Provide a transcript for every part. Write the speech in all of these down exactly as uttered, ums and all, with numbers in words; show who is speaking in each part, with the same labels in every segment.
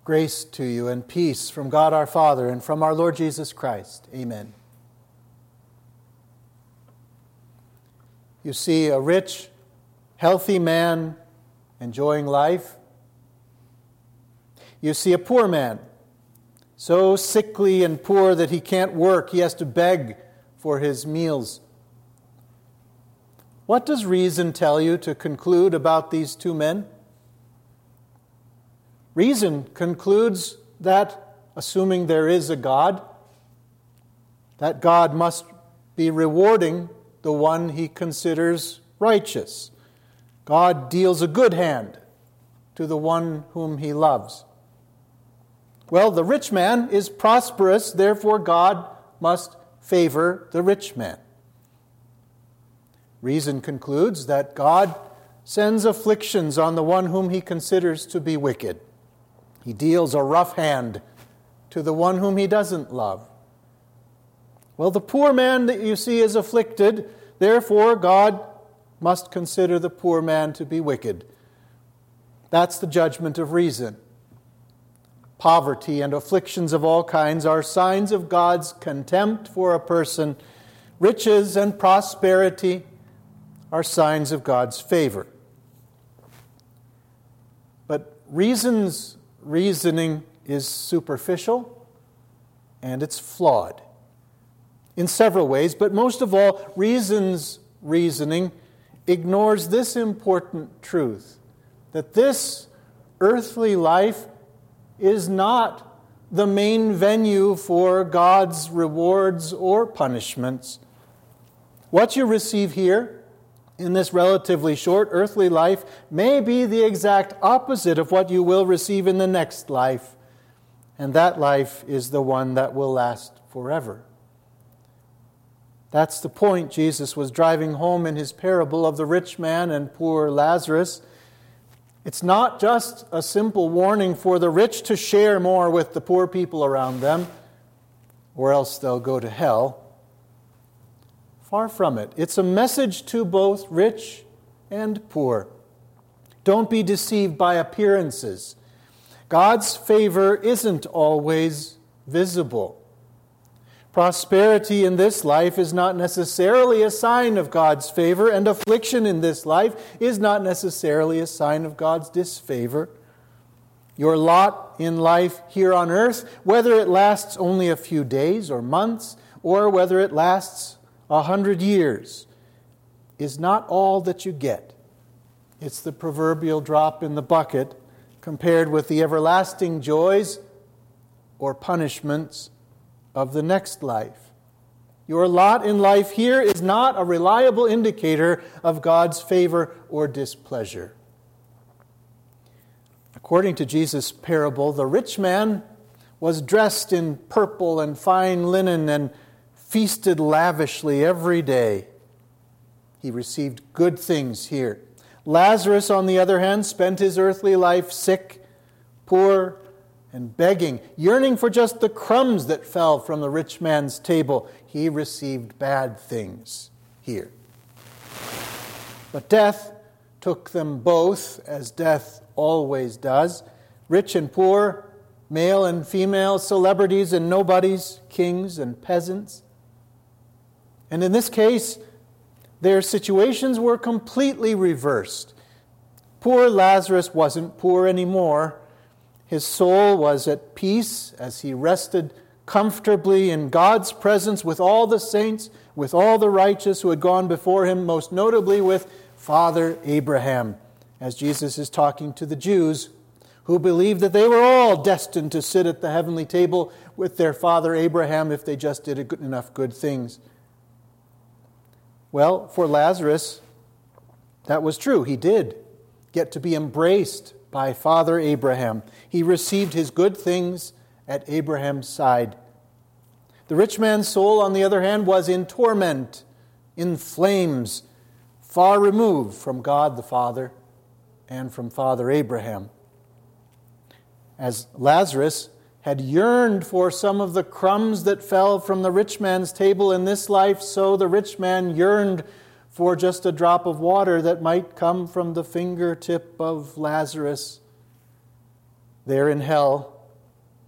Speaker 1: Grace to you and peace from God our Father and from our Lord Jesus Christ. Amen. You see a rich, healthy man enjoying life. You see a poor man, so sickly and poor that he can't work. He has to beg for his meals. What does reason tell you to conclude about these two men? Reason concludes that, assuming there is a God, that God must be rewarding the one he considers righteous. God deals a good hand to the one whom he loves. Well, the rich man is prosperous, therefore God must favor the rich man. Reason concludes that God sends afflictions on the one whom he considers to be wicked. He deals a rough hand to the one whom he doesn't love. Well, the poor man that you see is afflicted, therefore God must consider the poor man to be wicked. That's the judgment of reason. Poverty and afflictions of all kinds are signs of God's contempt for a person. Riches and prosperity are signs of God's favor. But reason's reasoning is superficial and it's flawed in several ways, but most of all, reason's reasoning ignores this important truth, that this earthly life is not the main venue for God's rewards or punishments. What you receive here in this relatively short earthly life may be the exact opposite of what you will receive in the next life, and that life is the one that will last forever. That's the point Jesus was driving home in his parable of the rich man and poor Lazarus. It's not just a simple warning for the rich to share more with the poor people around them, or else they'll go to hell. Far from it. It's a message to both rich and poor. Don't be deceived by appearances. God's favor isn't always visible. Prosperity in this life is not necessarily a sign of God's favor, and affliction in this life is not necessarily a sign of God's disfavor. Your lot in life here on earth, whether it lasts only a few days or months, or whether it lasts a hundred years, is not all that you get. It's the proverbial drop in the bucket compared with the everlasting joys or punishments of the next life. Your lot in life here is not a reliable indicator of God's favor or displeasure. According to Jesus' parable, the rich man was dressed in purple and fine linen and feasted lavishly every day. He received good things here. Lazarus, on the other hand, spent his earthly life sick, poor, and begging, yearning for just the crumbs that fell from the rich man's table. He received bad things here. But death took them both, as death always does. Rich and poor, male and female, celebrities and nobodies, kings and peasants. And in this case, their situations were completely reversed. Poor Lazarus wasn't poor anymore. His soul was at peace as he rested comfortably in God's presence with all the saints, with all the righteous who had gone before him, most notably with Father Abraham, as Jesus is talking to the Jews who believed that they were all destined to sit at the heavenly table with their father Abraham if they just did enough good things. Well, for Lazarus, that was true. He did get to be embraced by Father Abraham. He received his good things at Abraham's side. The rich man's soul, on the other hand, was in torment, in flames, far removed from God the Father and from Father Abraham. As Lazarus had yearned for some of the crumbs that fell from the rich man's table in this life, so the rich man yearned for just a drop of water that might come from the fingertip of Lazarus there in hell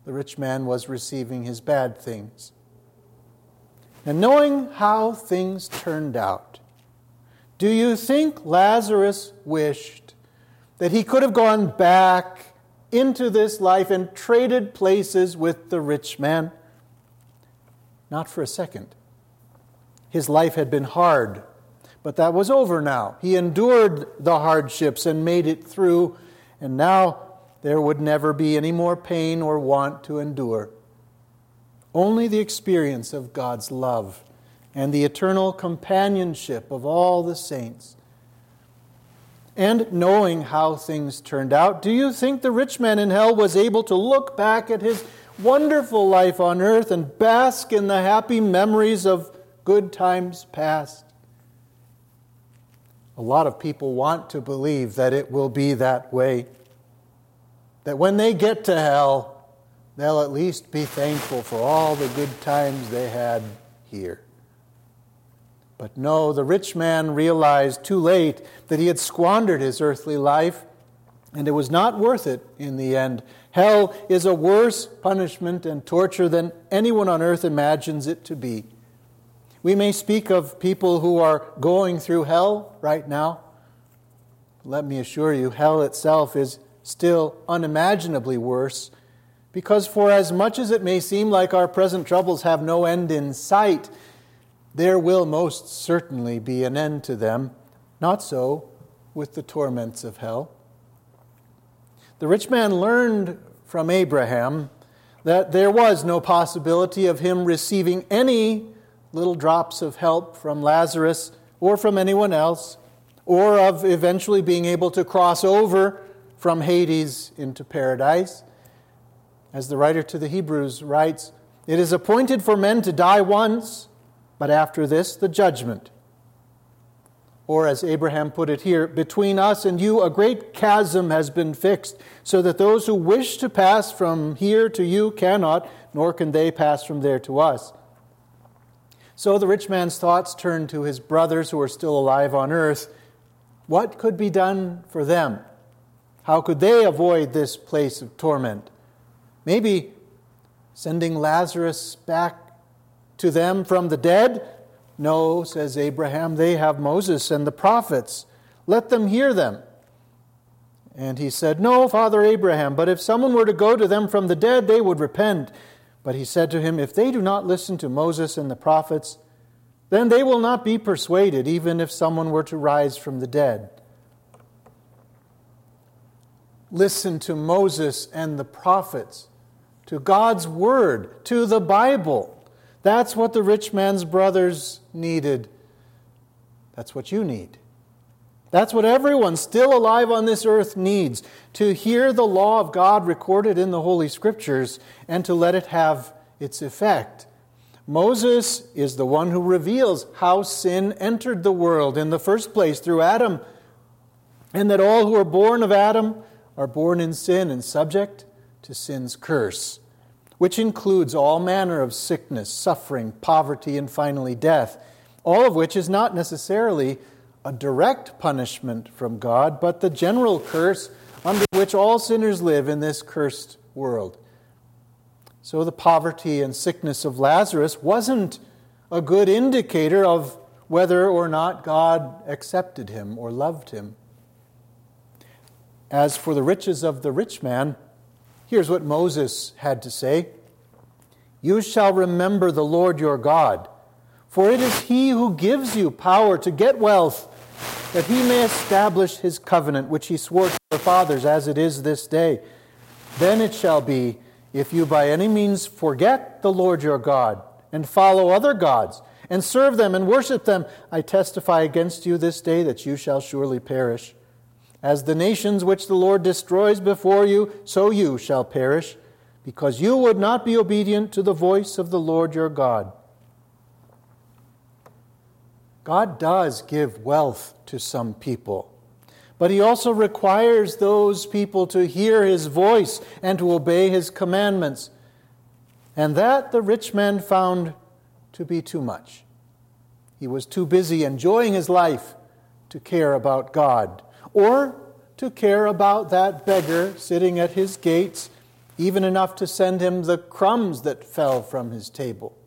Speaker 1: the rich man was receiving his bad things. And knowing how things turned out, do you think Lazarus wished that he could have gone back into this life and traded places with the rich man? Not for a second. His life had been hard, but that was over now. He endured the hardships and made it through, and now there would never be any more pain or want to endure. Only the experience of God's love and the eternal companionship of all the saints. And knowing how things turned out, do you think the rich man in hell was able to look back at his wonderful life on earth and bask in the happy memories of good times past? A lot of people want to believe that it will be that way. That when they get to hell, they'll at least be thankful for all the good times they had here. But no, the rich man realized too late that he had squandered his earthly life, and it was not worth it in the end. Hell is a worse punishment and torture than anyone on earth imagines it to be. We may speak of people who are going through hell right now. Let me assure you, hell itself is still unimaginably worse, because for as much as it may seem like our present troubles have no end in sight, there will most certainly be an end to them. Not so with the torments of hell. The rich man learned from Abraham that there was no possibility of him receiving any little drops of help from Lazarus or from anyone else, or of eventually being able to cross over from Hades into paradise. As the writer to the Hebrews writes, "It is appointed for men to die once, but after this, the judgment." Or as Abraham put it here, "Between us and you a great chasm has been fixed, so that those who wish to pass from here to you cannot, nor can they pass from there to us." So the rich man's thoughts turned to his brothers who were still alive on earth. What could be done for them? How could they avoid this place of torment? Maybe sending Lazarus back to them from the dead? No, says Abraham, they have Moses and the prophets. Let them hear them. And he said, "No, Father Abraham, but if someone were to go to them from the dead, they would repent." But he said to him, "If they do not listen to Moses and the prophets, then they will not be persuaded, even if someone were to rise from the dead." Listen to Moses and the prophets, to God's Word, to the Bible. That's what the rich man's brothers needed. That's what you need. That's what everyone still alive on this earth needs, to hear the law of God recorded in the Holy Scriptures and to let it have its effect. Moses is the one who reveals how sin entered the world in the first place through Adam, and that all who are born of Adam are born in sin and subject to sin's curse, which includes all manner of sickness, suffering, poverty, and finally death, all of which is not necessarily a direct punishment from God, but the general curse under which all sinners live in this cursed world. So the poverty and sickness of Lazarus wasn't a good indicator of whether or not God accepted him or loved him. As for the riches of the rich man, here's what Moses had to say. "You shall remember the Lord your God, for it is He who gives you power to get wealth, that He may establish His covenant, which He swore to your fathers, as it is this day. Then it shall be, if you by any means forget the Lord your God, and follow other gods, and serve them and worship them, I testify against you this day that you shall surely perish. As the nations which the Lord destroys before you, so you shall perish, because you would not be obedient to the voice of the Lord your God." God does give wealth to some people, but He also requires those people to hear His voice and to obey His commandments. And that the rich man found to be too much. He was too busy enjoying his life to care about God, or to care about that beggar sitting at his gates even enough to send him the crumbs that fell from his table.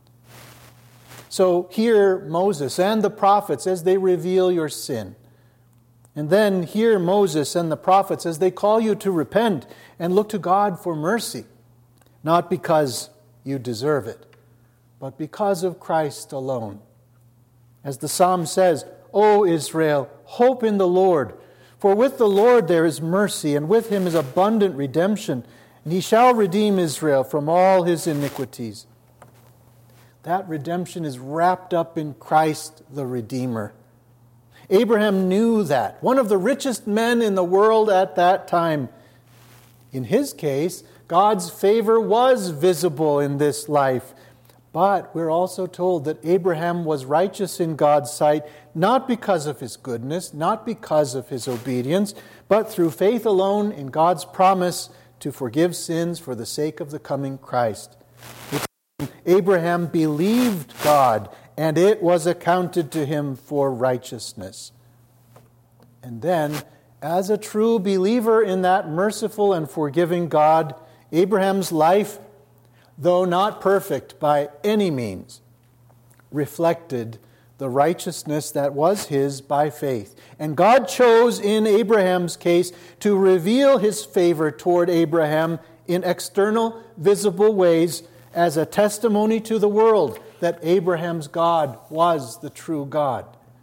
Speaker 1: So hear Moses and the prophets as they reveal your sin. And then hear Moses and the prophets as they call you to repent and look to God for mercy, not because you deserve it, but because of Christ alone. As the psalm says, O Israel, hope in the Lord, for with the Lord there is mercy, and with him is abundant redemption, and he shall redeem Israel from all his iniquities. That redemption is wrapped up in Christ the Redeemer. Abraham knew that. One of the richest men in the world at that time. In his case, God's favor was visible in this life. But we're also told that Abraham was righteous in God's sight, not because of his goodness, not because of his obedience, but through faith alone in God's promise to forgive sins for the sake of the coming Christ. Abraham believed God, and it was accounted to him for righteousness. And then, as a true believer in that merciful and forgiving God, Abraham's life, though not perfect by any means, reflected the righteousness that was his by faith. And God chose in Abraham's case to reveal his favor toward Abraham in external, visible ways as a testimony to the world that Abraham's God was the true God.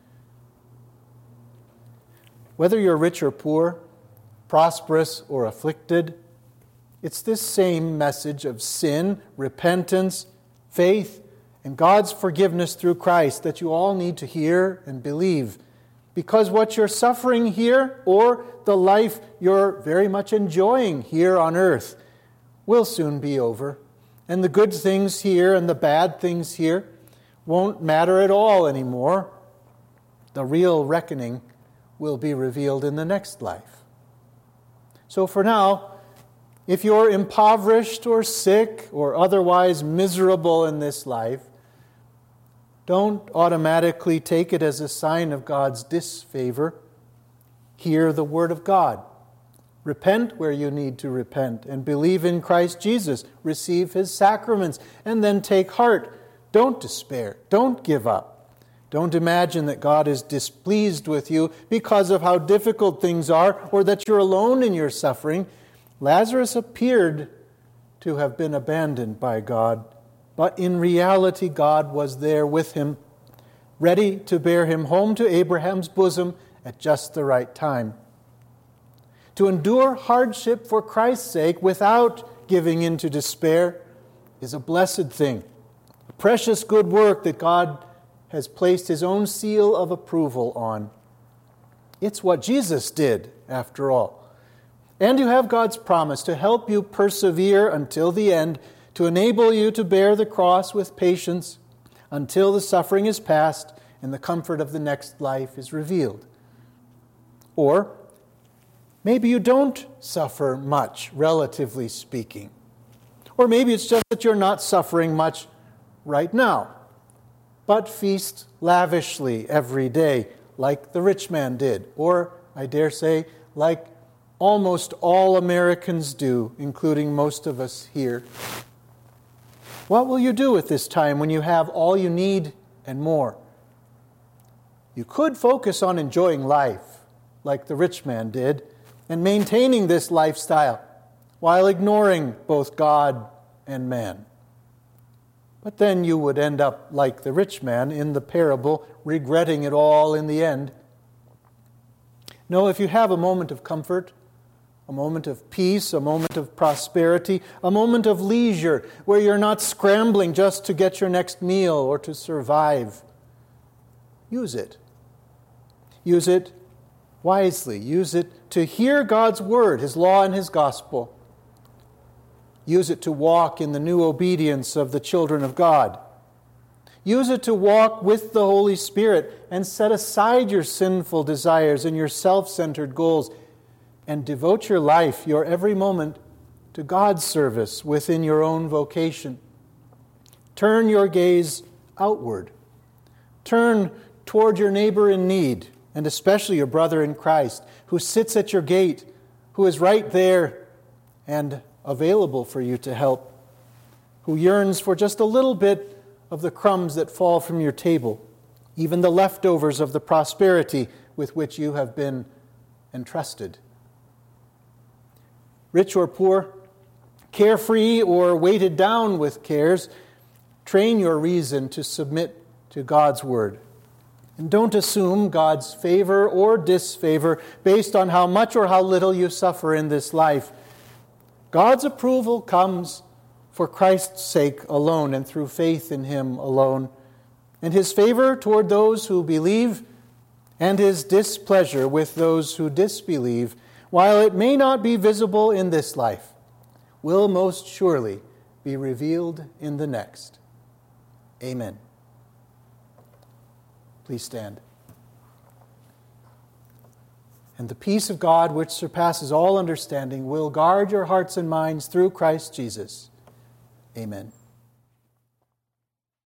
Speaker 1: Whether you're rich or poor, prosperous or afflicted, it's this same message of sin, repentance, faith, and God's forgiveness through Christ that you all need to hear and believe. Because what you're suffering here, or the life you're very much enjoying here on earth, will soon be over. And the good things here and the bad things here won't matter at all anymore. The real reckoning will be revealed in the next life. So for now, if you're impoverished or sick or otherwise miserable in this life, don't automatically take it as a sign of God's disfavor. Hear the word of God. Repent where you need to repent and believe in Christ Jesus. Receive his sacraments and then take heart. Don't despair. Don't give up. Don't imagine that God is displeased with you because of how difficult things are or that you're alone in your suffering. Lazarus appeared to have been abandoned by God, but in reality God was there with him, ready to bear him home to Abraham's bosom at just the right time. To endure hardship for Christ's sake without giving in to despair is a blessed thing, a precious good work that God has placed his own seal of approval on. It's what Jesus did, after all. And you have God's promise to help you persevere until the end, to enable you to bear the cross with patience until the suffering is past and the comfort of the next life is revealed. Or maybe you don't suffer much, relatively speaking. Or maybe it's just that you're not suffering much right now, but feast lavishly every day, like the rich man did, or, I dare say, like almost all Americans do, including most of us here. What will you do at this time when you have all you need and more? You could focus on enjoying life, like the rich man did, and maintaining this lifestyle while ignoring both God and man. But then you would end up like the rich man in the parable, regretting it all in the end. No, if you have a moment of comfort, a moment of peace, a moment of prosperity, a moment of leisure where you're not scrambling just to get your next meal or to survive, use it. Use it wisely. Use it to hear God's word, his law and his gospel. Use it to walk in the new obedience of the children of God. Use it to walk with the Holy Spirit and set aside your sinful desires and your self-centered goals and devote your life, your every moment, to God's service within your own vocation. Turn your gaze outward. Turn toward your neighbor in need, and especially your brother in Christ, who sits at your gate, who is right there and available for you to help, who yearns for just a little bit of the crumbs that fall from your table, even the leftovers of the prosperity with which you have been entrusted. Rich or poor, carefree or weighted down with cares, train your reason to submit to God's word. And don't assume God's favor or disfavor based on how much or how little you suffer in this life. God's approval comes for Christ's sake alone and through faith in Him alone. And His favor toward those who believe and His displeasure with those who disbelieve, while it may not be visible in this life, will most surely be revealed in the next. Amen. Please stand. And the peace of God, which surpasses all understanding, will guard your hearts and minds through Christ Jesus. Amen.